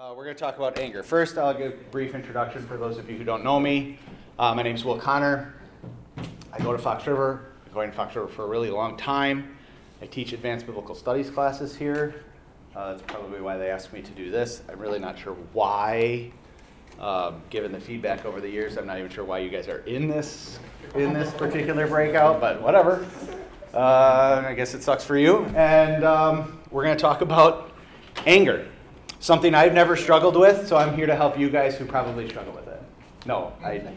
We're going to talk about anger. First, I'll give a brief introduction for those of you who don't know me. My name is Will Connor. I go to Fox River. I've been going to Fox River for a really long time. I teach advanced biblical studies classes here. That's probably why they asked me to do this. I'm really not sure why. Given the feedback over the years, I'm not even sure why you guys are in this particular breakout, but whatever. I guess it sucks for you. And we're going to talk about anger. Something I've never struggled with, so I'm here to help you guys who probably struggle with it. No,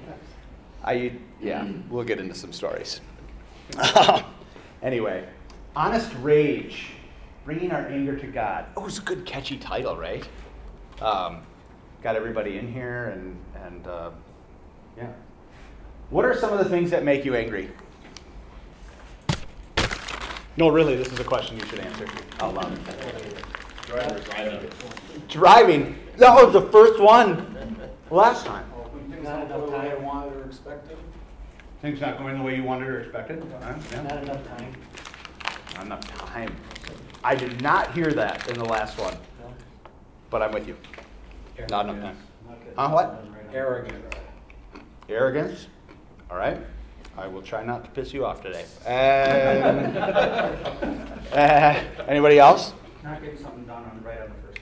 we'll get into some stories. Anyway, Honest Rage, Bringing Our Anger to God. Oh, it's a good catchy title, right? Got everybody in here, and yeah. What are some of the things that make you angry? No, really, this is a question you should answer out loud. Driving. That was the first one last time. Things not enough time wanted or expected. Things not going the way you wanted or expected? Yeah. Not enough time. Not enough time. I did not hear that in the last one. No. But I'm with you. Not enough time. What? What? Arrogant. Arrogance. All right. I will try not to piss you off today. And, anybody else? Not getting something done right on the first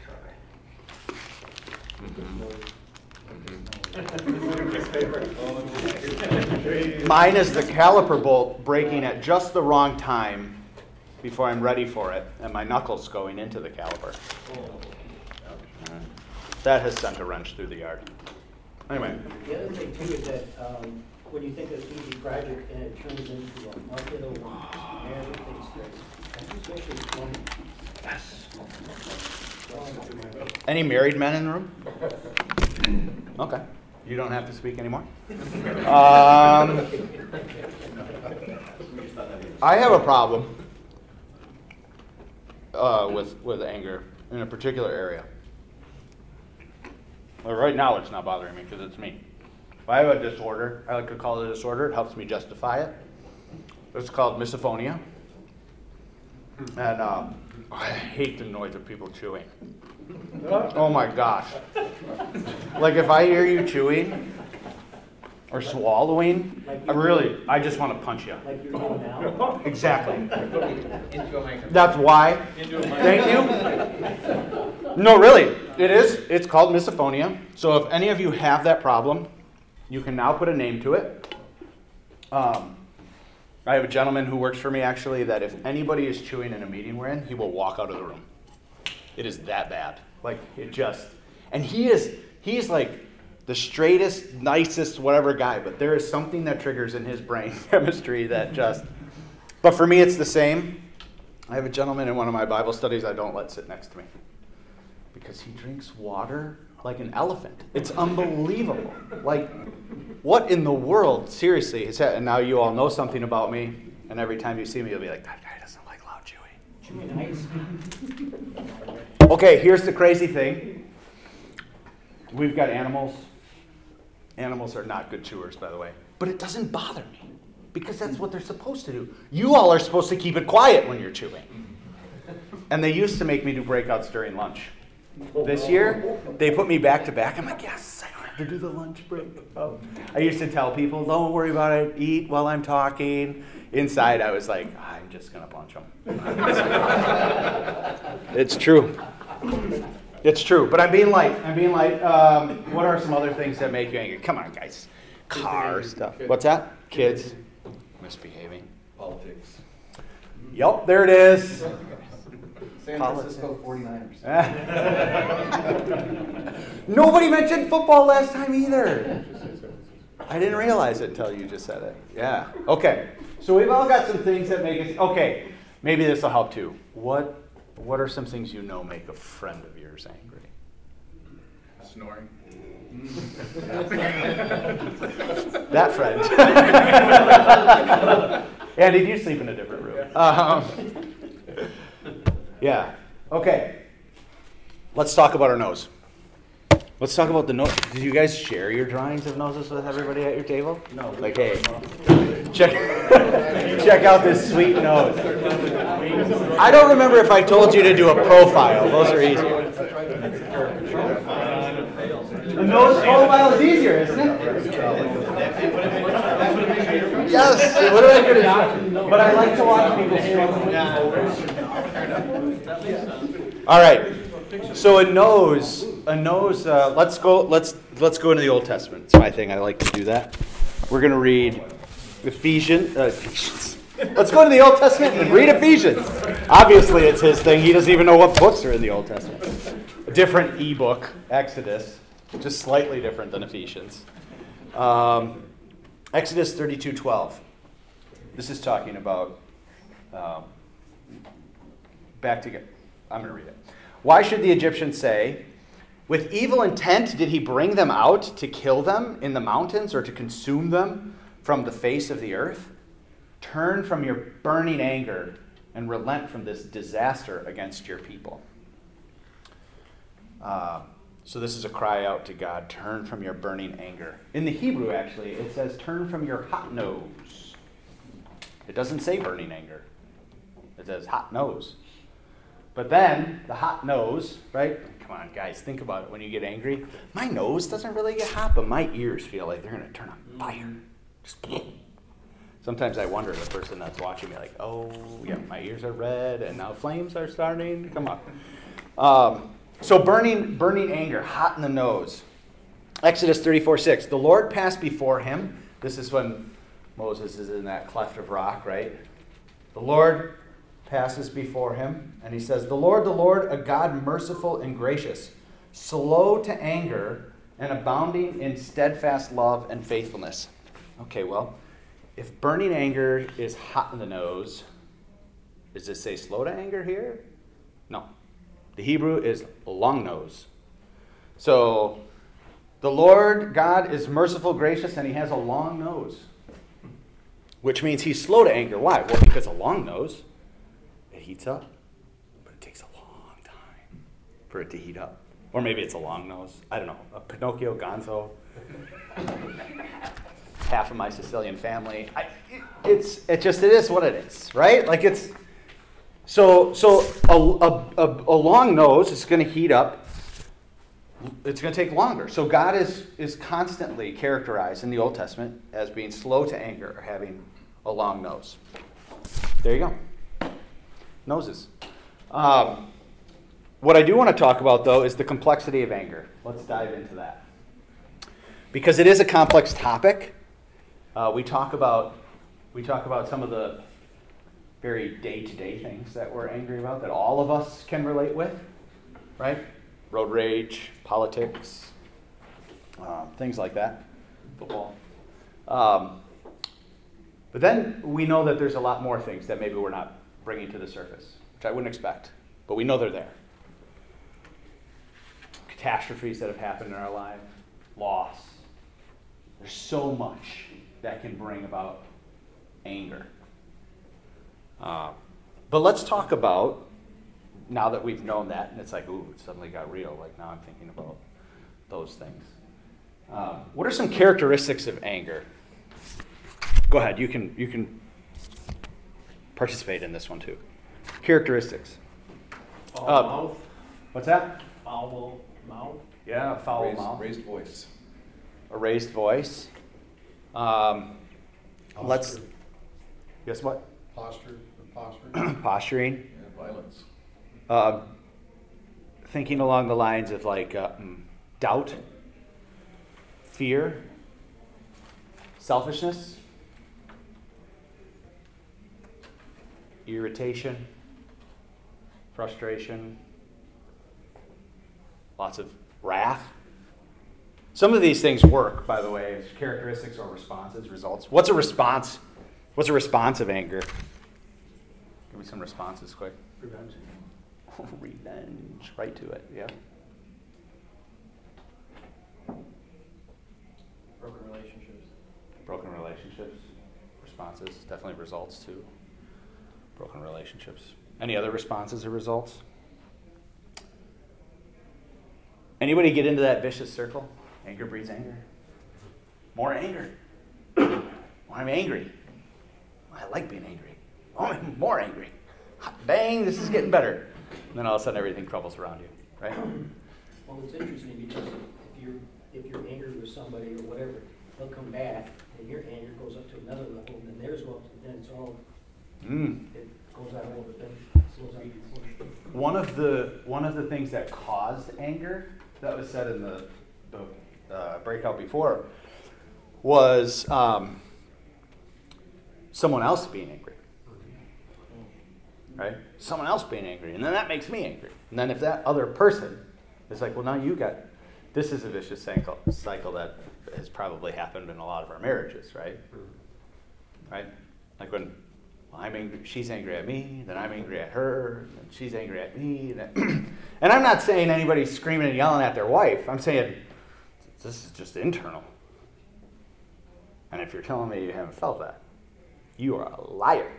try. Mine is the caliper bolt breaking at just the wrong time before I'm ready for it, and my knuckles going into the caliper. That has sent a wrench through the yard. Anyway. The other thing too is that when you think of an easy project and it turns into a market over everything straight. Especially when Yes. Any married men in the room? Okay. You don't have to speak anymore. I have a problem with anger in a particular area. Well, right now it's not bothering me because it's me. If I have a disorder, I like to call it a disorder. It helps me justify it. It's called misophonia. And I hate the noise of people chewing. Oh my gosh. Like if I hear you chewing or swallowing, I just want to punch you. like you're doing now. Exactly. That's why. Thank you. No, really. It is. It's called misophonia. So if any of you have that problem, you can now put a name to it. I have a gentleman who works for me, actually, that if anybody is chewing in a meeting we're in, he will walk out of the room. It is that bad. Like, it just... And he's like the straightest, nicest, whatever guy, but there is something that triggers in his brain chemistry that just... But for me, it's the same. I have a gentleman in one of my Bible studies I don't let sit next to me because he drinks water like an elephant. It's unbelievable. Like... What in the world, seriously, is that? And now you all know something about me, and every time you see me, you'll be like, that guy doesn't like loud chewing. Chewing ice. Okay, here's the crazy thing. We've got animals. Animals are not good chewers, by the way. But it doesn't bother me, because that's what they're supposed to do. You all are supposed to keep it quiet when you're chewing. And they used to make me do breakouts during lunch. This year, they put me back to back. I'm like, yes, I don't have to do the lunch break. Oh. I used to tell people, don't worry about it, eat while I'm talking. Inside, I was like, I'm just going to punch them. It's true. It's true. But I'm being light. What are some other things that make you angry? Come on, guys. Car stuff. What's that? Kids. Misbehaving. Politics. Yep, there it is. San Francisco 49ers. Nobody mentioned football last time either. I didn't realize it until you just said it. Yeah. Okay. So we've all got some things that make us... Okay. Maybe this will help too. What are some things you know make a friend of yours angry? Snoring. That friend. Andy, do you sleep in a different room? Yeah. Okay. Let's talk about our nose. Let's talk about the nose. Did you guys share your drawings of noses with everybody at your table? No. Like, hey, check out this sweet nose. I don't remember if I told you to do a profile. Those are easier. A nose 12 miles easier, isn't it? Yes, it would have been good. But I like to watch people swim. All right. So a nose. Let's go into the Old Testament. It's my thing. I like to do that. We're going to read Ephesians. Let's go to the Old Testament and read Ephesians. Obviously, it's his thing. He doesn't even know what books are in the Old Testament. A different ebook, Exodus, just slightly different than Ephesians. Exodus 32:12. This is talking about back together. I'm going to read it. Why should the Egyptians say, with evil intent did he bring them out to kill them in the mountains or to consume them from the face of the earth? Turn from your burning anger and relent from this disaster against your people. So this is a cry out to God. Turn from your burning anger. In the Hebrew, actually, it says turn from your hot nose. It doesn't say burning anger. It says hot nose. But then, the hot nose, right? Come on, guys, think about it when you get angry. My nose doesn't really get hot, but my ears feel like they're going to turn on fire. Just sometimes I wonder the person that's watching me like, oh, yeah, my ears are red, and now flames are starting to come up. So burning anger, hot in the nose. Exodus 34:6. The Lord passed before him. This is when Moses is in that cleft of rock, right? The Lord passes before him, and he says, the Lord, a God merciful and gracious, slow to anger, and abounding in steadfast love and faithfulness. Okay, well, if burning anger is hot in the nose, does it say slow to anger here? No. The Hebrew is long nose. So, the Lord God is merciful, gracious, and he has a long nose, which means he's slow to anger. Why? Well, because a long nose, it heats up, but it takes a long time for it to heat up. Or maybe it's a long nose. I don't know. A Pinocchio, Gonzo. Half of my Sicilian family. It is what it is, right? Like it's so a long nose is going to heat up. It's going to take longer. So God is constantly characterized in the Old Testament as being slow to anger or having a long nose. There you go. Noses. What I do want to talk about, though, is the complexity of anger. Let's dive into that. Because it is a complex topic. We talk about some of the very day-to-day things that we're angry about, that all of us can relate with, right? Road rage, politics, things like that, football. But then we know that there's a lot more things that maybe we're not bringing to the surface, which I wouldn't expect, but we know they're there. Catastrophes that have happened in our life, loss. There's so much that can bring about anger. But let's talk about, now that we've known that, and it's like, ooh, it suddenly got real, like now I'm thinking about those things. What are some characteristics of anger? Go ahead, you can participate in this one too. Characteristics. Foul mouth. What's that? Foul mouth. Yeah, foul mouth. Raised voice. A raised voice. Let's. Guess what? Posturing. Yeah, violence. Thinking along the lines of like doubt, fear, selfishness, irritation, frustration, lots of wrath. Some of these things work, by the way, as characteristics or responses, results. What's a response? What's a response of anger? Give me some responses quick. Revenge. Revenge. Right to it, yeah. Broken relationships. Broken relationships. Responses. Definitely results too. Broken relationships. Any other responses or results? Anybody get into that vicious circle? Anger breeds anger. More anger. I'm angry. I like being angry. Oh, I'm more angry. Bang, this is getting better. And then all of a sudden everything crumbles around you, right? Well, it's interesting because if you're with somebody or whatever, they'll come back, and your anger goes up to another level, and then theirs go up, and then it's all, it goes out over, then it goes out. One of the things that caused anger that was said in the breakout before was someone else being angry. Right? Someone else being angry. And then that makes me angry. And then if that other person is like, well, now you got, this is a vicious cycle that has probably happened in a lot of our marriages, right? Right? Like when I'm angry, she's angry at me, then I'm angry at her, and she's angry at me. And I'm not saying anybody's screaming and yelling at their wife. I'm saying this is just internal. And if you're telling me you haven't felt that, you are a liar.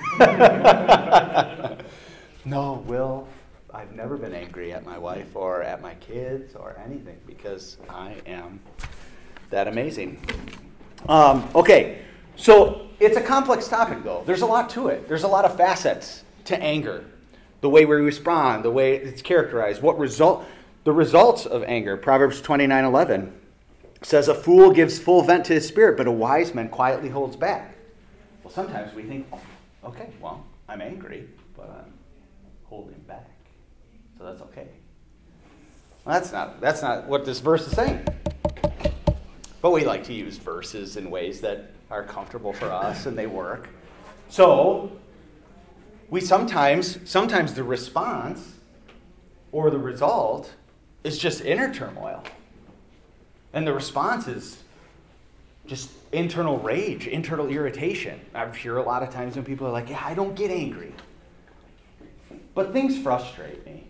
No, Will, I've never been angry at my wife or at my kids or anything because I am that amazing. Okay, so it's a complex topic, though. There's a lot to it. There's a lot of facets to anger. The way we respond, the way it's characterized, the results of anger. Proverbs 29:11 says, a fool gives full vent to his spirit, but a wise man quietly holds back. Well, sometimes we think, okay, well, I'm angry, but I'm holding back. So that's okay. Well, that's not what this verse is saying. But we like to use verses in ways that are comfortable for us and they work. So we sometimes the response or the result is just inner turmoil. And the response is just internal rage, internal irritation. I hear a lot of times when people are like, yeah, I don't get angry, but things frustrate me.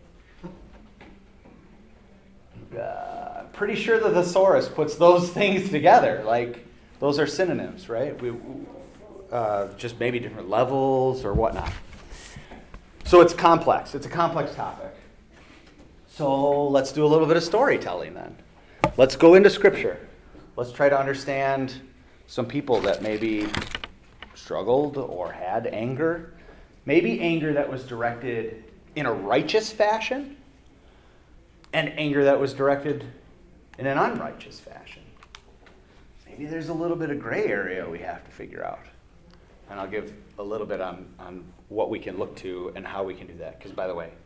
I'm pretty sure the thesaurus puts those things together. Like, those are synonyms, right? Just maybe different levels or whatnot. So it's complex. It's a complex topic. So let's do a little bit of storytelling then. Let's go into Scripture. Let's try to understand some people that maybe struggled or had anger. Maybe anger that was directed in a righteous fashion and anger that was directed in an unrighteous fashion. Maybe there's a little bit of gray area we have to figure out. And I'll give a little bit on what we can look to and how we can do that. Because, by the way,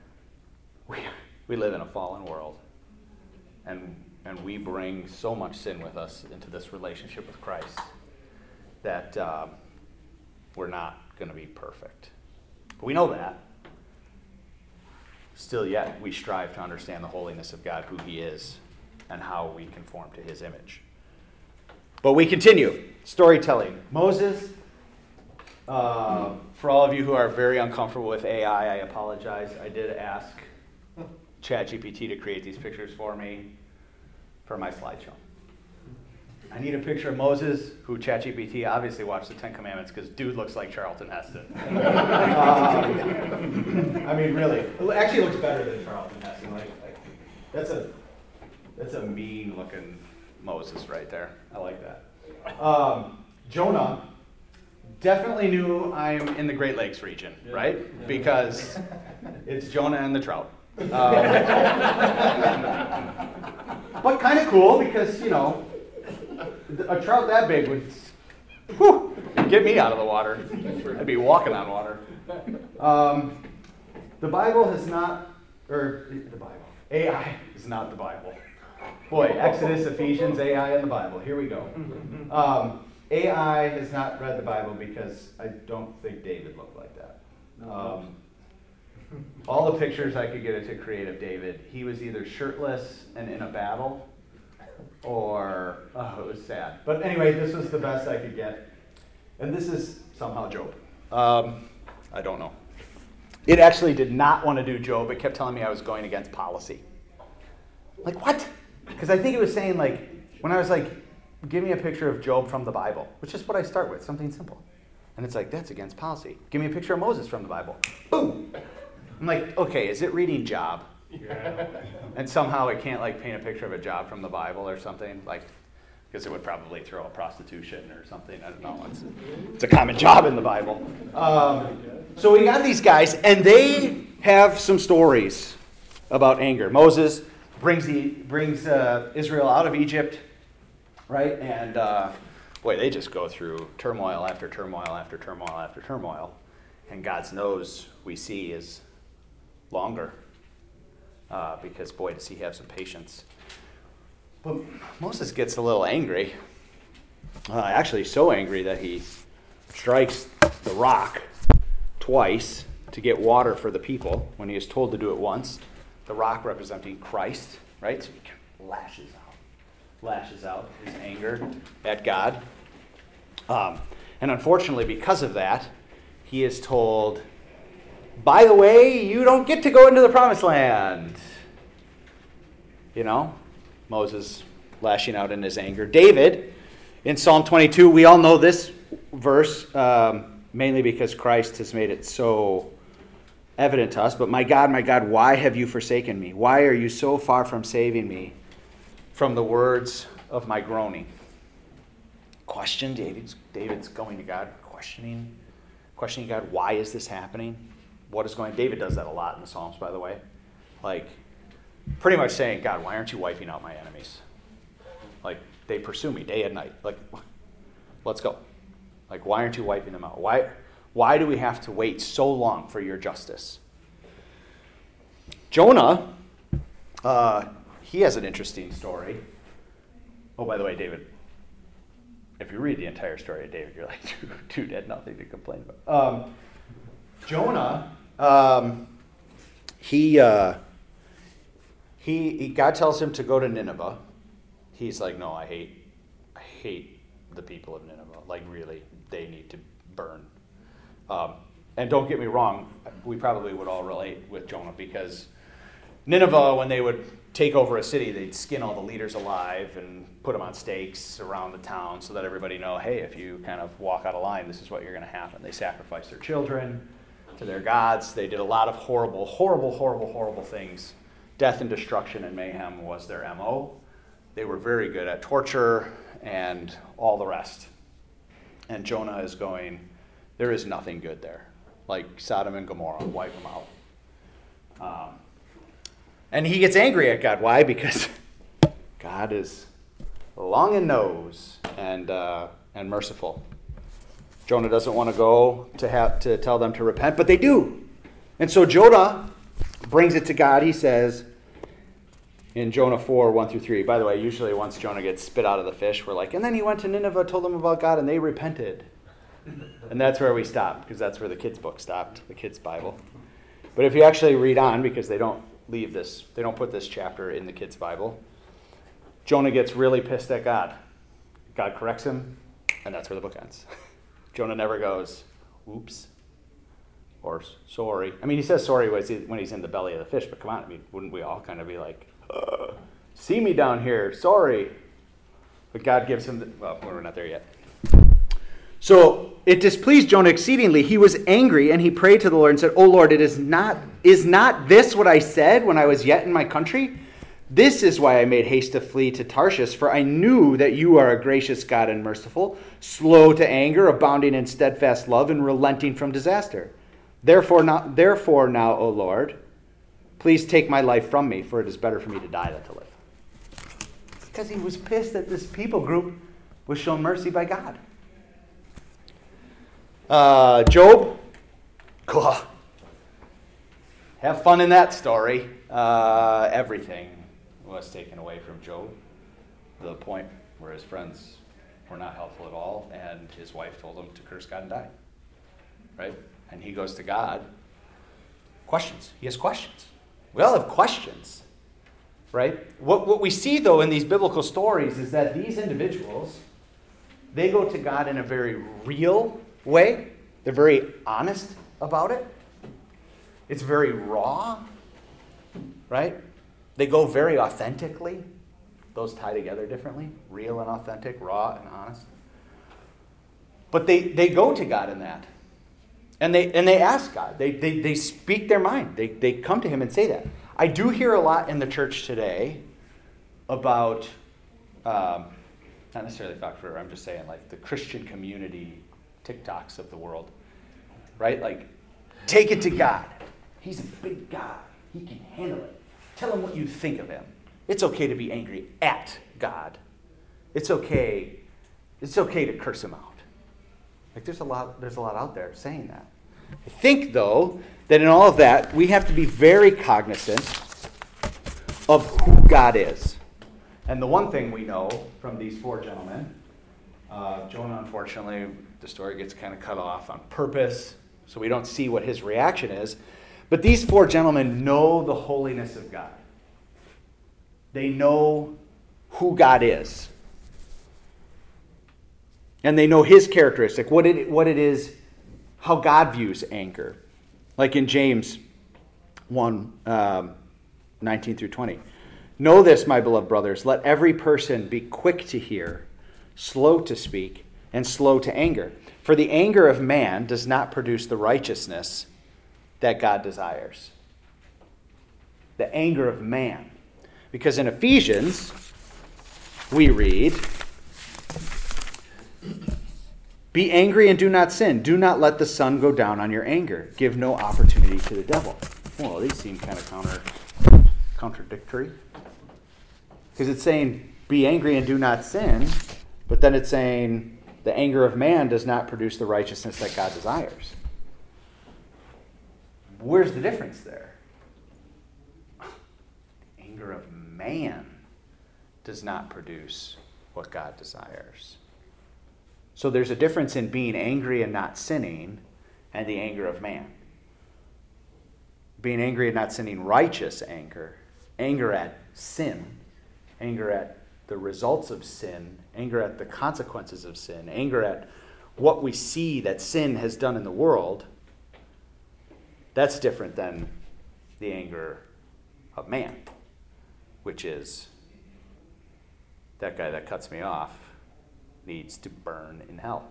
we live in a fallen world. And we bring so much sin with us into this relationship with Christ that we're not going to be perfect. But we know that. Still yet, we strive to understand the holiness of God, who he is, and how we conform to his image. But we continue. Storytelling. Moses, for all of you who are very uncomfortable with AI, I apologize. I did ask ChatGPT to create these pictures for me for my slideshow. I need a picture of Moses, who ChatGPT obviously watched the Ten Commandments because dude looks like Charlton Heston. I mean, really. It actually looks better than Charlton Heston. Like that's a mean-looking Moses right there. I like that. Jonah definitely knew I'm in the Great Lakes region, right? Yeah. Because it's Jonah and the trout. But kind of cool because, a trout that big would get me out of the water. I'd be walking on water. The Bible has not, AI is not the Bible. Boy, Exodus, Ephesians, AI, and the Bible. Here we go. AI has not read the Bible because I don't think David looked like that. All the pictures I could get it to create of David, he was either shirtless and in a battle, or, it was sad. But anyway, this was the best I could get. And this is somehow Job. I don't know. It actually did not want to do Job. It kept telling me I was going against policy. Like, what? Because I think it was saying, when I was give me a picture of Job from the Bible, which is what I start with, something simple. And it's that's against policy. Give me a picture of Moses from the Bible. Boom! I'm like, okay, is it reading Job? Yeah. And somehow it can't paint a picture of a job from the Bible or something, because it would probably throw a prostitution or something. I don't know. It's a common job in the Bible. So we got these guys, and they have some stories about anger. Moses brings Israel out of Egypt right? And boy, they just go through turmoil after turmoil after turmoil after turmoil. And God's nose, we see, is longer because, boy, does he have some patience. But Moses gets a little angry, actually so angry that he strikes the rock twice to get water for the people when he is told to do it once. The rock representing Christ, right? So he lashes out his anger at God. And unfortunately, because of that, he is told, by the way, you don't get to go into the promised land. You know, Moses lashing out in his anger. David, in Psalm 22, we all know this verse, mainly because Christ has made it so evident to us. But my God, why have you forsaken me? Why are you so far from saving me from the words of my groaning? Question, David's going to God, questioning God, why is this happening? What is going on? David does that a lot in the Psalms, by the way. Like, pretty much saying, God, why aren't you wiping out my enemies? Like, they pursue me day and night. Like, let's go. Like, why aren't you wiping them out? Why do we have to wait so long for your justice? Jonah, he has an interesting story. Oh, by the way, David, if you read the entire story of David, you're like, dude had nothing to complain about. Jonah, God tells him to go to Nineveh. He's like, no, I hate the people of Nineveh. Like, really, they need to burn. And don't get me wrong, we probably would all relate with Jonah, because Nineveh, when they would take over a city, they'd skin all the leaders alive and put them on stakes around the town so that everybody know, hey, if you kind of walk out of line, this is what you're going to happen. They sacrificed their children to their gods. They did a lot of horrible, horrible, horrible, horrible things. Death and destruction and mayhem was their MO. They were very good at torture and all the rest. And Jonah is going, there is nothing good there. Like Sodom and Gomorrah, wipe them out. And he gets angry at God. Why? Because God is long in nose and merciful. Jonah doesn't want to go to tell them to repent, but they do. And so Jonah brings it to God. He says in Jonah 4, 1-3. By the way, usually once Jonah gets spit out of the fish, we're like, and then he went to Nineveh, told them about God, and they repented. And that's where we stopped, because that's where the kids' book stopped, the kids' Bible. But if you actually read on, because they don't put this chapter in the kids' Bible, Jonah gets really pissed at God. God corrects him, and that's where the book ends. Jonah never goes, oops, or sorry. I mean, he says sorry when he's in the belly of the fish, but come on, I mean, wouldn't we all kind of be like, see me down here, sorry. But God gives him, well, we're not there yet. So it displeased Jonah exceedingly. He was angry, and he prayed to the Lord and said, O Lord, is not this what I said when I was yet in my country? This is why I made haste to flee to Tarshish, for I knew that you are a gracious God and merciful, slow to anger, abounding in steadfast love, and relenting from disaster. Therefore now, O Lord, please take my life from me, for it is better for me to die than to live. Because he was pissed that this people group was shown mercy by God. Job, have fun in that story. Everything was taken away from Job, to the point where his friends were not helpful at all, and his wife told him to curse God and die. Right? And he goes to God. Questions. He has questions. We all have questions. Right? What we see, though, in these biblical stories is that these individuals, they go to God in a very real way. They're very honest about it. It's very raw, right? They go very authentically. Those tie together differently. Real and authentic, raw and honest. But they go to God in that. And they ask God. They speak their mind. They come to him and say that. I do hear a lot in the church today about, not necessarily Fox River, I'm just saying like the Christian community TikToks of the world, right? Like, take it to God. He's a big God. He can handle it. Tell him what you think of him. It's okay to be angry at God. it's okay. It's okay to curse him out. Like there's a lot out there saying that. I think, though, that in all of that, we have to be very cognizant of who God is. And the one thing we know from these four gentlemen, Jonah, unfortunately, the story gets kind of cut off on purpose, so we don't see what his reaction is. But these four gentlemen know the holiness of God. They know who God is. And they know his characteristic, what it is, how God views anger. Like in James 1, 19 through 20. Know this, my beloved brothers, let every person be quick to hear, slow to speak, and slow to anger. For the anger of man does not produce the righteousness that God desires. The anger of man. Because in Ephesians, we read, be angry and do not sin. Do not let the sun go down on your anger. Give no opportunity to the devil. Well, these seem kind of contradictory. Because it's saying, be angry and do not sin, but then it's saying, the anger of man does not produce the righteousness that God desires. Where's the difference there? The anger of man does not produce what God desires. So there's a difference in being angry and not sinning and the anger of man. Being angry and not sinning, righteous anger, anger at sin, anger at the results of sin, anger at the consequences of sin, anger at what we see that sin has done in the world, that's different than the anger of man, which is that guy that cuts me off needs to burn in hell.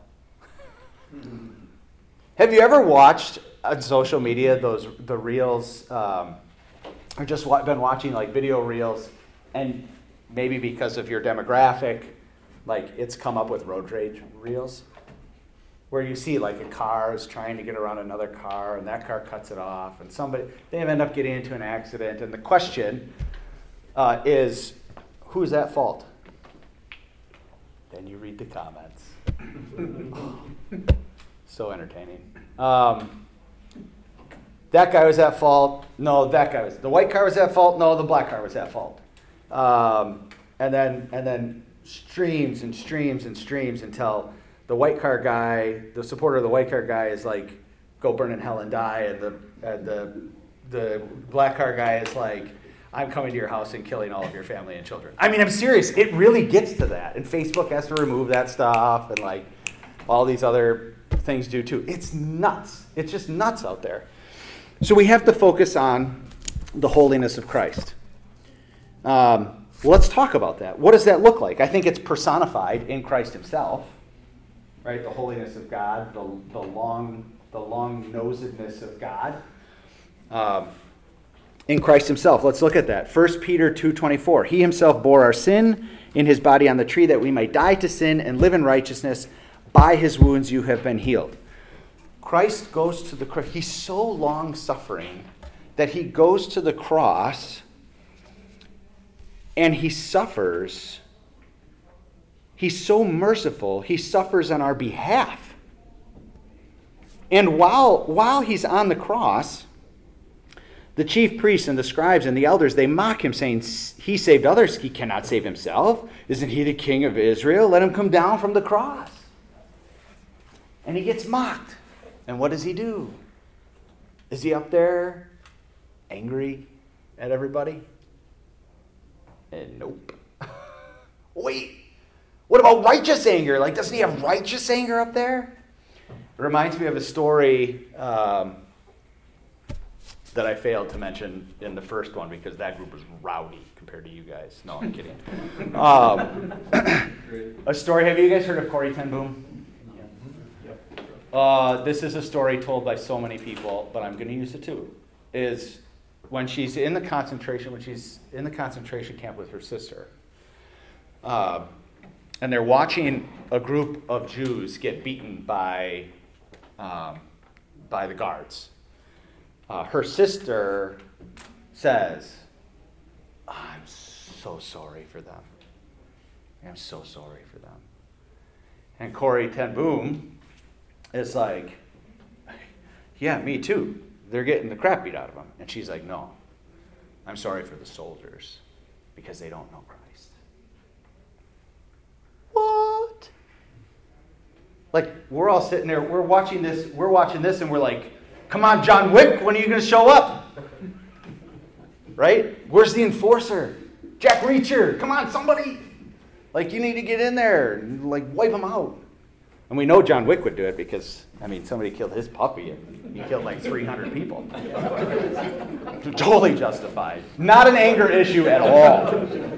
Have you ever watched on social media the reels, or just been watching like video reels, and maybe because of your demographic, like it's come up with road rage reels, where you see like a car is trying to get around another car, and that car cuts it off, and they end up getting into an accident, and the question is, who's at fault? Then you read the comments. So entertaining. That guy was at fault. No, the white car was at fault. No, the black car was at fault. And then streams and streams and streams until the white car guy, the supporter of the white car guy, is like, go burn in hell and die, and the black car guy is like, I'm coming to your house and killing all of your family and children. I mean, I'm serious. It really gets to that. And Facebook has to remove that stuff, and like all these other things do too. It's nuts. It's just nuts out there. So we have to focus on the holiness of Christ. Let's talk about that. What does that look like? I think it's personified in Christ himself, right? The holiness of God, the long-nosedness of God. In Christ himself. Let's look at that. 1 Peter 2:24. He himself bore our sin in his body on the tree that we might die to sin and live in righteousness. By his wounds you have been healed. Christ goes to the cross. He's so long-suffering that he goes to the cross and he suffers. He's so merciful. He suffers on our behalf. And while he's on the cross, the chief priests and the scribes and the elders, they mock him, saying, he saved others, he cannot save himself. Isn't he the king of Israel? Let him come down from the cross. And he gets mocked. And what does he do? Is he up there angry at everybody? And nope. Wait, what about righteous anger? Like, doesn't he have righteous anger up there? It reminds me of a story that I failed to mention in the first one because that group was rowdy compared to you guys. No, I'm kidding. A story, have you guys heard of Corrie ten Boom? This is a story told by so many people, but I'm going to use it too. Is when she's in the concentration camp with her sister, and they're watching a group of Jews get beaten by the guards. Her sister says, I'm so sorry for them. I'm so sorry for them. And Corey Ten Boom is like, yeah, me too. They're getting the crap beat out of them. And she's like, no, I'm sorry for the soldiers because they don't know Christ. What? Like, we're all sitting there, we're watching this, and we're like, come on, John Wick, when are you going to show up? Right? Where's the enforcer? Jack Reacher, come on, somebody. Like, you need to get in there and, like, wipe them out. And we know John Wick would do it because, I mean, somebody killed his puppy and he killed like 300 people. Totally justified. Not an anger issue at all.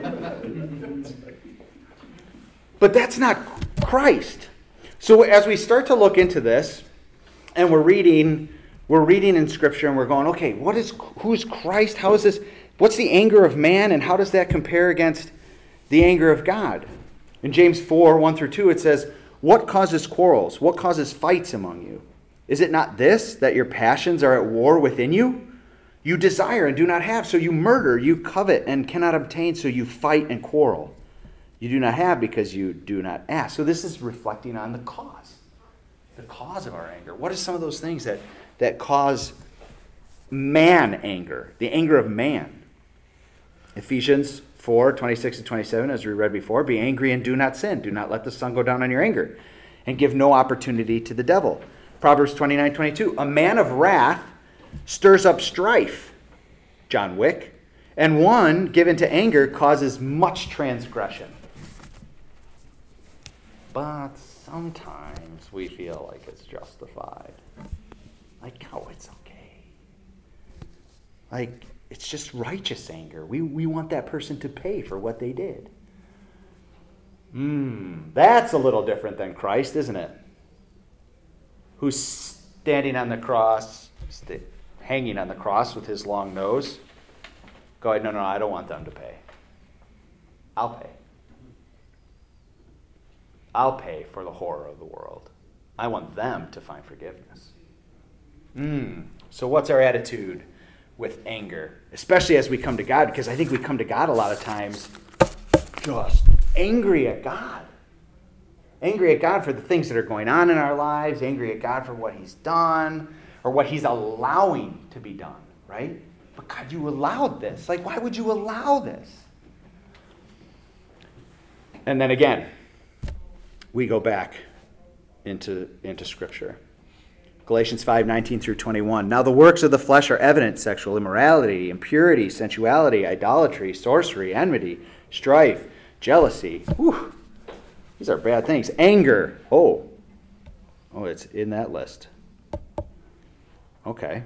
But that's not Christ. So as we start to look into this, and we're reading in Scripture, and we're going, okay, who's Christ? How is this? What's the anger of man, and how does that compare against the anger of God? In James 4, 1-2, it says, what causes quarrels? What causes fights among you? Is it not this, that your passions are at war within you? You desire and do not have, so you murder. You covet and cannot obtain, so you fight and quarrel. You do not have because you do not ask. So this is reflecting on the cause of our anger. What are some of those things that cause man anger, the anger of man? Ephesians 4, 26 and 27, as we read before, be angry and do not sin. Do not let the sun go down on your anger, and give no opportunity to the devil. Proverbs 29, 22, a man of wrath stirs up strife, John Wick, and one given to anger causes much transgression. But sometimes we feel like it's justified. Like, oh, it's okay. Like, it's just righteous anger. We want that person to pay for what they did. That's a little different than Christ, isn't it? Who's standing on the cross, hanging on the cross with his long nose. Going, no, I don't want them to pay. I'll pay. I'll pay for the horror of the world. I want them to find forgiveness. So what's our attitude with anger? Especially as we come to God, because I think we come to God a lot of times just angry at God. Angry at God for the things that are going on in our lives, angry at God for what he's done, or what he's allowing to be done, right? But God, you allowed this. Like, why would you allow this? And then again, we go back into Scripture. Galatians 5, 19-21. Now the works of the flesh are evident: sexual immorality, impurity, sensuality, idolatry, sorcery, enmity, strife, jealousy. Whew. These are bad things. Anger. Oh, it's in that list. Okay.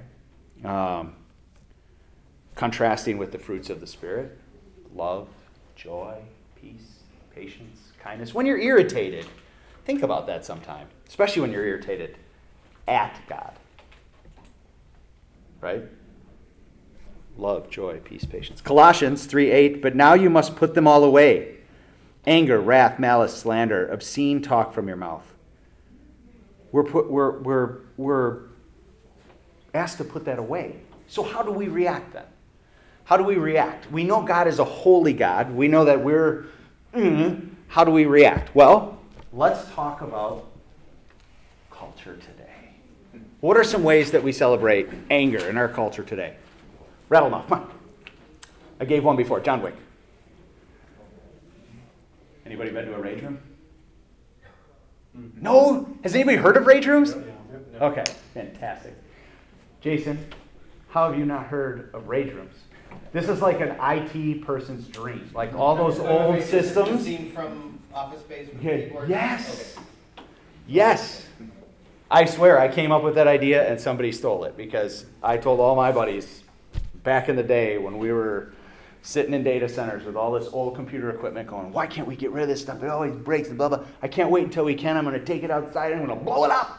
Contrasting with the fruits of the Spirit: love, joy, peace, patience, kindness. When you're irritated, think about that sometime, especially when you're irritated at God. Right? Love, joy, peace, patience. Colossians 3:8, but now you must put them all away. Anger, wrath, malice, slander, obscene talk from your mouth. We're asked to put that away. So how do we react then? How do we react? We know God is a holy God. We know that we're... How do we react? Well, let's talk about culture today. What are some ways that we celebrate anger in our culture today? Rattle them off. Come on. I gave one before. John Wick. Anybody been to a rage room? No? Has anybody heard of rage rooms? Okay, fantastic. Jason, how have you not heard of rage rooms? This is like an IT person's dream. Like all those old systems. Seen from Office Space with Yeah, keyboard? yes. Okay. Yes. I swear I came up with that idea and somebody stole it, because I told all my buddies back in the day when we were sitting in data centers with all this old computer equipment going, why can't we get rid of this stuff? It always breaks and blah, blah. I can't wait until we can. I'm going to take it outside and I'm going to blow it up.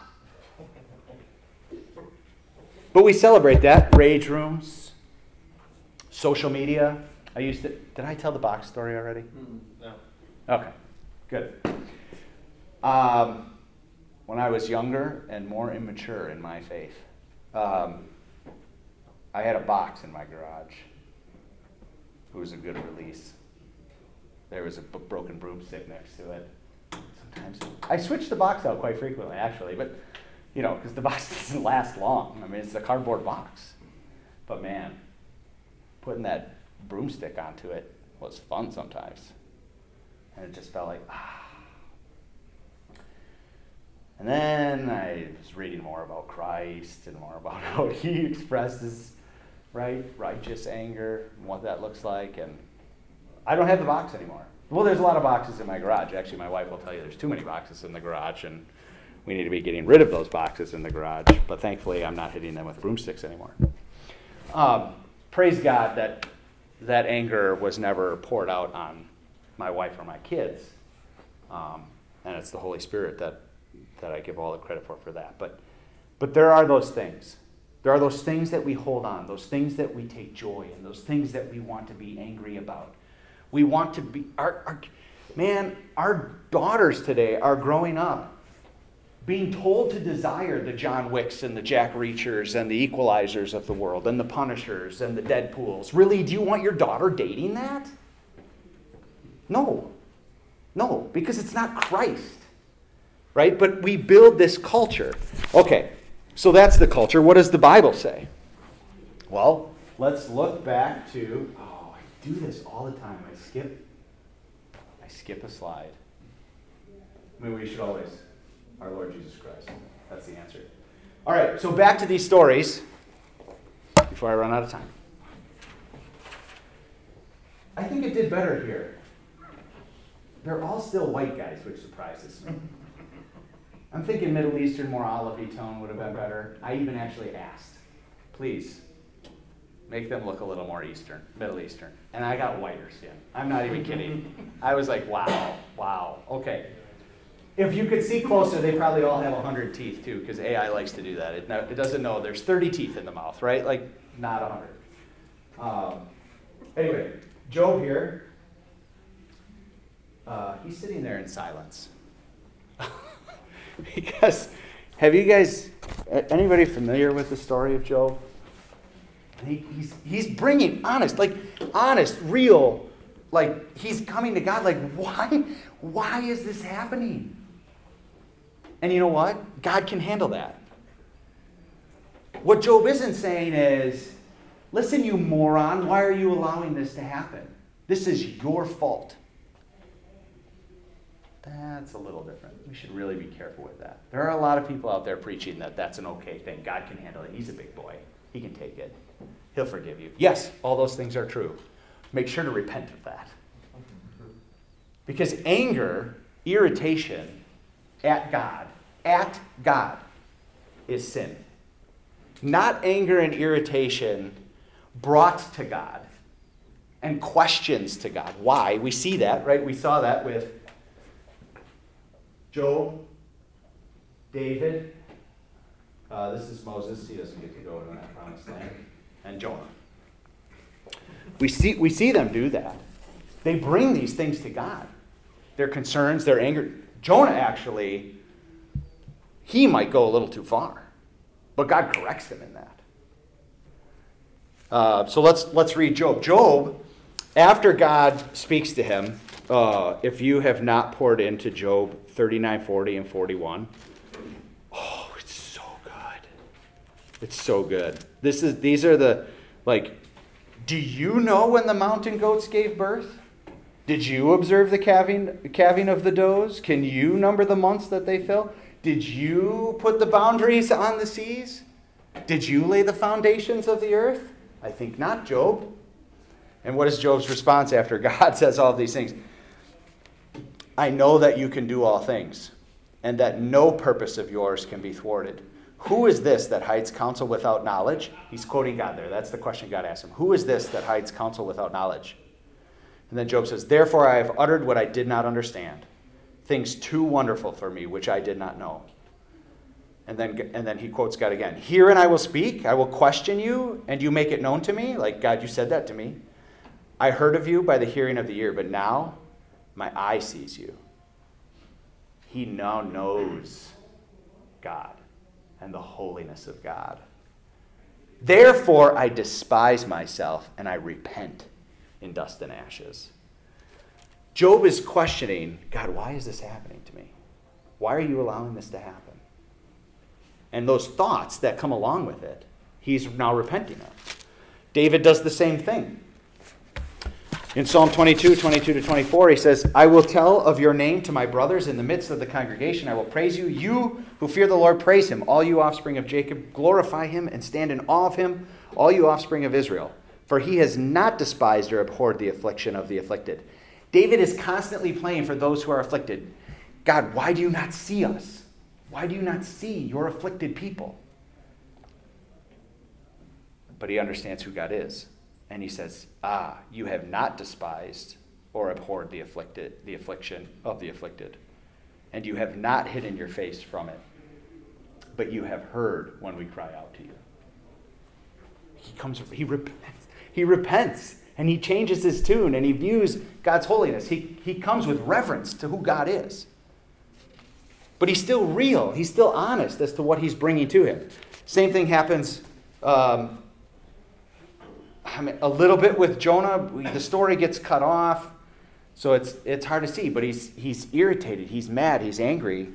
But we celebrate that. Rage rooms, social media. Did I tell the box story already? No. Okay, good. When I was younger and more immature in my faith, I had a box in my garage. It was a good release. there was a broken broomstick next to it. Sometimes I switch the box out quite frequently, actually, but because the box doesn't last long. I mean, it's a cardboard box. But man, putting that broomstick onto it was fun sometimes. And it just felt like, And then I was reading more about Christ and more about how he expresses righteous anger and what that looks like. And I don't have the box anymore. Well, there's a lot of boxes in my garage. Actually, my wife will tell you there's too many boxes in the garage, and we need to be getting rid of those boxes in the garage. But thankfully, I'm not hitting them with broomsticks anymore. Praise God that anger was never poured out on my wife or my kids. And it's the Holy Spirit that I give all the credit for that. But there are those things. There are those things that we hold on, those things that we take joy in, those things that we want to be angry about. We want to be, our daughters today are growing up being told to desire the John Wicks and the Jack Reachers and the Equalizers of the world and the Punishers and the Deadpools. Really, do you want your daughter dating that? No, because it's not Christ, right? But we build this culture. Okay, so that's the culture. What does the Bible say? Well, let's look back to, I do this all the time. I skip a slide. I mean, we should always, our Lord Jesus Christ. That's the answer. All right, so back to these stories before I run out of time. I think it did better here. They're all still white guys, which surprises me. I'm thinking Middle Eastern, more olivey tone would have been better. I even actually asked, please, make them look a little more Middle Eastern. And I got whiter skin. I'm not even kidding. I was like, wow, okay. If you could see closer, they probably all have 100 teeth too, because AI likes to do that. It doesn't know there's 30 teeth in the mouth, right? Like, not 100. Anyway, Job here, he's sitting there in silence. Because, have you guys, anybody familiar with the story of Job? He's bringing honest, real, he's coming to God, why is this happening? And you know what? God can handle that. What Job isn't saying is, listen, you moron, why are you allowing this to happen? This is your fault. That's a little different. We should really be careful with that. There are a lot of people out there preaching that that's an okay thing. God can handle it. He's a big boy. He can take it. He'll forgive you. Yes, all those things are true. Make sure to repent of that. Because anger, irritation at God is sin. Not anger and irritation brought to God and questions to God. Why? We see that, right? We saw that with Job, David. This is Moses. He doesn't get to go to that promised land. And Jonah. We see them do that. They bring these things to God. Their concerns, their anger. Jonah actually, he might go a little too far. But God corrects him in that. So let's read Job. Job, after God speaks to him, if you have not poured into Job 39, 40, and 41, it's so good. It's so good. These are the, do you know when the mountain goats gave birth? Did you observe the calving of the does? Can you number the months that they fill? Did you put the boundaries on the seas? Did you lay the foundations of the earth? I think not, Job. And what is Job's response after God says all of these things? I know that you can do all things, and that no purpose of yours can be thwarted. Who is this that hides counsel without knowledge? He's quoting God there. That's the question God asked him. Who is this that hides counsel without knowledge? And then Job says, therefore I have uttered what I did not understand, things too wonderful for me, which I did not know. And then he quotes God again. Herein I will speak, I will question you, and you make it known to me. Like, God, you said that to me. I heard of you by the hearing of the ear, but now my eye sees you. He now knows God and the holiness of God. Therefore I despise myself, and I repent in dust and ashes. Job is questioning, God, why is this happening to me? Why are you allowing this to happen? And those thoughts that come along with it, he's now repenting of. David does the same thing. In Psalm 22:22-24, he says, I will tell of your name to my brothers in the midst of the congregation. I will praise you. You who fear the Lord, praise him. All you offspring of Jacob, glorify him and stand in awe of him, all you offspring of Israel. For he has not despised or abhorred the affliction of the afflicted. David is constantly praying for those who are afflicted. God, why do you not see us? Why do you not see your afflicted people? But he understands who God is. And he says, you have not despised or abhorred the affliction of the afflicted. And you have not hidden your face from it. But you have heard when we cry out to you. He repents, and he changes his tune, and he views God's holiness. He comes with reverence to who God is. But he's still real. He's still honest as to what he's bringing to him. Same thing happens a little bit with Jonah. The story gets cut off, so it's hard to see. But he's irritated. He's mad. He's angry.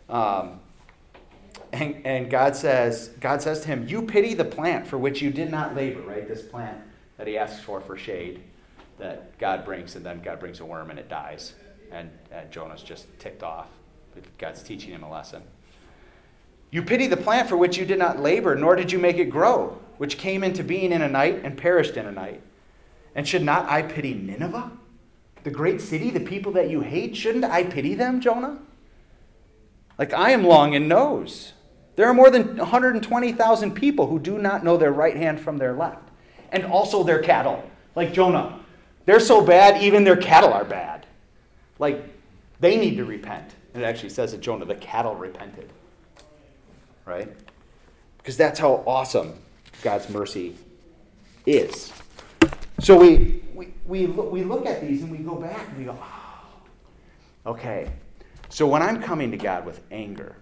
And God says to him, you pity the plant for which you did not labor, right? This plant that he asks for shade that God brings, and then God brings a worm and it dies. And Jonah's just ticked off. God's teaching him a lesson. You pity the plant for which you did not labor, nor did you make it grow, which came into being in a night and perished in a night. And should not I pity Nineveh, the great city, the people that you hate? Shouldn't I pity them, Jonah? Like I am long in nose. There are more than 120,000 people who do not know their right hand from their left. And also their cattle. Like Jonah. They're so bad, even their cattle are bad. Like, they need to repent. It actually says that Jonah, the cattle repented. Right? Because that's how awesome God's mercy is. So we look at these and we go back and we go, okay. So when I'm coming to God with anger,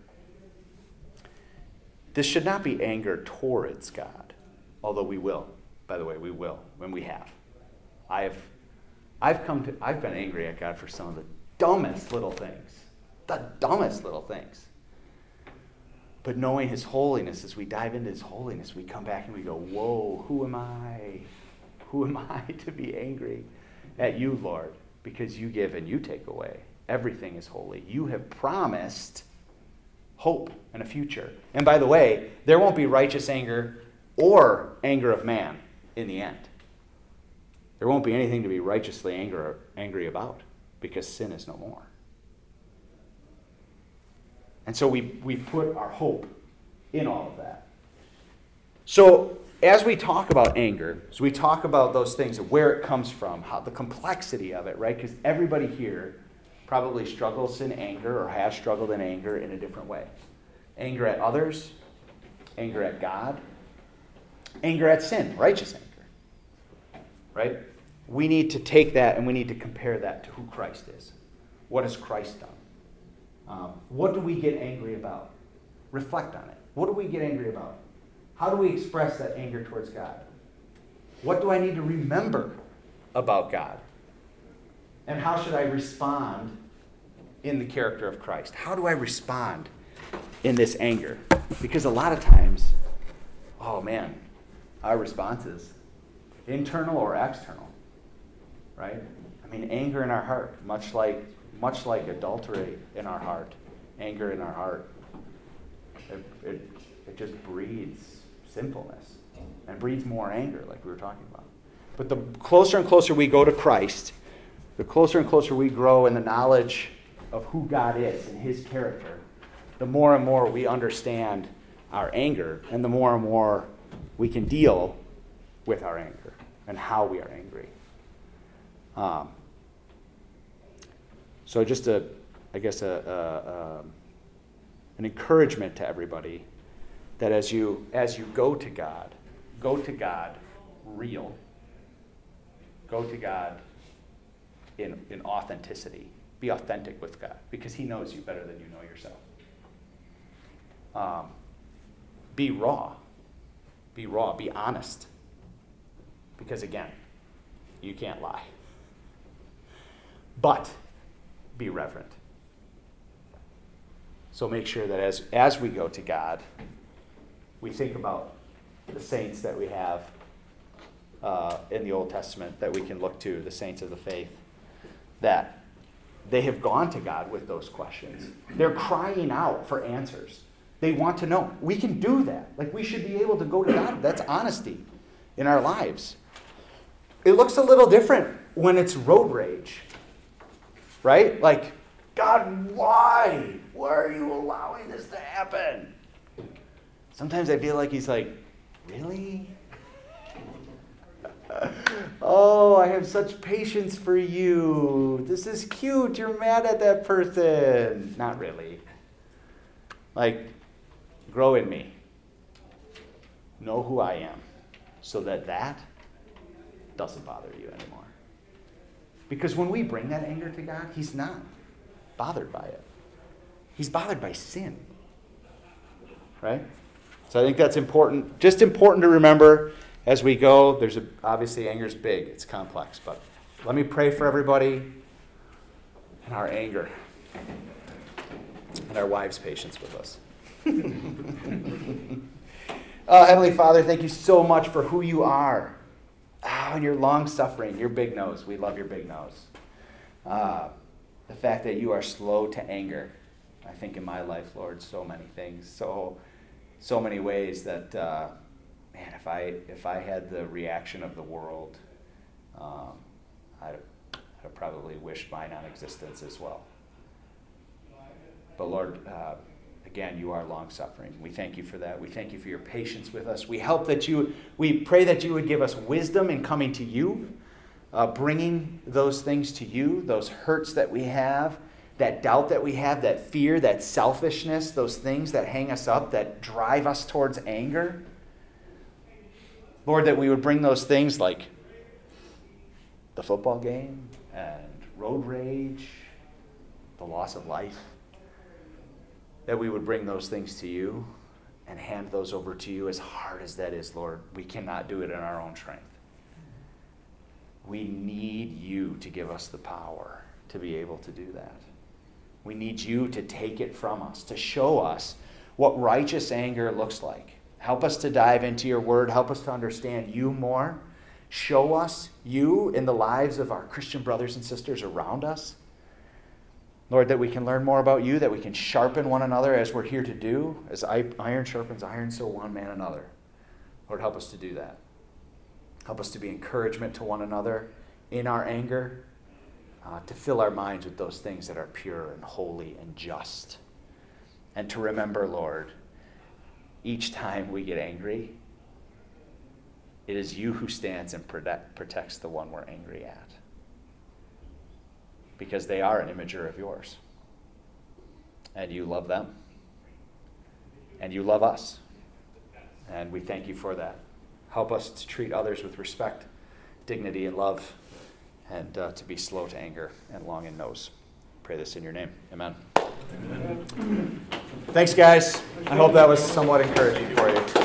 this should not be anger towards God, although we will. By the way, we will when we have. I've been angry at God for some of the dumbest little things. The dumbest little things. But knowing his holiness, as we dive into his holiness, we come back and we go, whoa, who am I? Who am I to be angry at you, Lord? Because you give and you take away. Everything is holy. You have promised hope and a future. And by the way, there won't be righteous anger or anger of man in the end. There won't be anything to be righteously angry about because sin is no more. And so we put our hope in all of that. So as we talk about anger, as we talk about those things, where it comes from, how the complexity of it, right? Because everybody here probably struggles in anger or has struggled in anger in a different way. Anger at others, anger at God, anger at sin, righteous anger. Right? We need to take that and we need to compare that to who Christ is. What has Christ done? What do we get angry about? Reflect on it. What do we get angry about? How do we express that anger towards God? What do I need to remember about God? And how should I respond in the character of Christ? How do I respond in this anger? Because a lot of times, oh man, our response is internal or external, right? I mean, anger in our heart, much like adultery in our heart, anger in our heart, it just breeds sinfulness and breeds more anger, like we were talking about. But the closer and closer we go to Christ, the closer and closer we grow in the knowledge of who God is and his character, the more and more we understand our anger, and the more we can deal with our anger and how we are angry. So just an encouragement to everybody that as you go to God real. Go to God in authenticity. Be authentic with God because he knows you better than you know yourself. Be raw. Be raw. Be honest. Because again, you can't lie. but be reverent. So make sure that as we go to God, we think about the saints that we have in the Old Testament that we can look to, the saints of the faith, that they have gone to God with those questions. They're crying out for answers. They want to know. We can do that. Like, we should be able to go to God. That's honesty in our lives. It looks a little different when it's road rage, right? Like, God, why? Why are you allowing this to happen? Sometimes I feel like he's like, really? Oh, I have such patience for you. This is cute. You're mad at that person. Not really. Like, grow in me. Know who I am so that doesn't bother you anymore. Because when we bring that anger to God, he's not bothered by it. He's bothered by sin. Right? So I think that's important. Just important to remember as we go. Obviously anger's big. It's complex. But let me pray for everybody and our anger and our wives' patience with us. Heavenly Father, thank you so much for who you are. And your long-suffering, your big nose. We love your big nose. The fact that you are slow to anger. I think in my life, Lord, so many things, so many ways that, man, if I had the reaction of the world, I'd have probably wished my non-existence as well. But Lord, again, you are long-suffering. We thank you for that. We thank you for your patience with us. We pray that you would give us wisdom in coming to you, bringing those things to you, those hurts that we have, that doubt that we have, that fear, that selfishness, those things that hang us up, that drive us towards anger. Lord, that we would bring those things like the football game and road rage, the loss of life, that we would bring those things to you and hand those over to you. As hard as that is, Lord, we cannot do it in our own strength. We need you to give us the power to be able to do that. We need you to take it from us, to show us what righteous anger looks like. Help us to dive into your word. Help us to understand you more. Show us you in the lives of our Christian brothers and sisters around us. Lord, that we can learn more about you, that we can sharpen one another as we're here to do. As iron sharpens iron, so one man another. Lord, help us to do that. Help us to be encouragement to one another in our anger, to fill our minds with those things that are pure and holy and just. And to remember, Lord, each time we get angry, it is you who stands and protects the one we're angry at. Because they are an imager of yours. And you love them. And you love us. And we thank you for that. Help us to treat others with respect, dignity, and love, and to be slow to anger and long in nose. Pray this in your name. Amen. Thanks, guys. I hope that was somewhat encouraging for you.